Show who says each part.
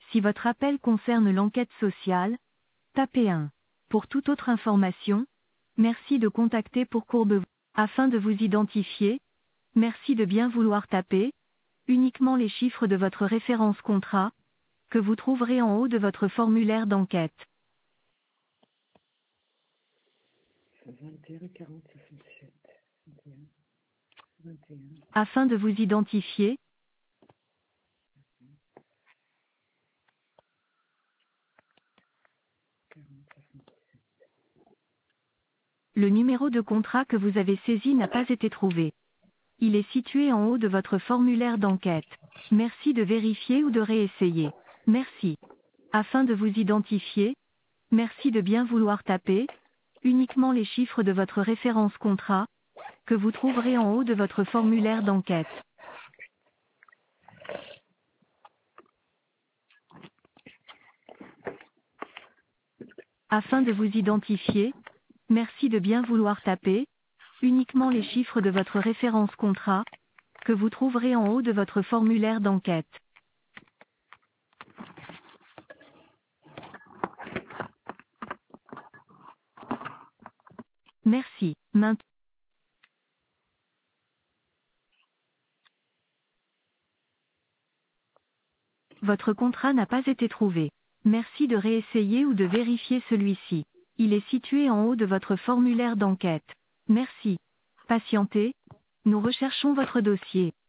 Speaker 1: Si votre appel concerne l'enquête sociale, tapez 1. Pour toute autre information, merci de contacter pour Courbevoie. Afin de vous identifier, merci de bien vouloir taper uniquement les chiffres de votre référence contrat, que vous trouverez en haut de votre formulaire d'enquête.
Speaker 2: 21 40 67. 21 21
Speaker 1: Afin de vous identifier,
Speaker 2: 40 67.
Speaker 1: le numéro de contrat que vous avez saisi n'a pas été trouvé. Il est situé en haut de votre formulaire d'enquête. Merci de vérifier ou de réessayer. Merci. Afin de vous identifier, merci de bien vouloir taper uniquement les chiffres de votre référence contrat, que vous trouverez en haut de votre formulaire d'enquête. Afin de vous identifier, merci de bien vouloir taper uniquement les chiffres de votre référence contrat, que vous trouverez en haut de votre formulaire d'enquête. Merci. Votre contrat n'a pas été trouvé. Merci de réessayer ou de vérifier celui-ci. Il est situé en haut de votre formulaire d'enquête. Merci. Patientez. Nous recherchons votre dossier.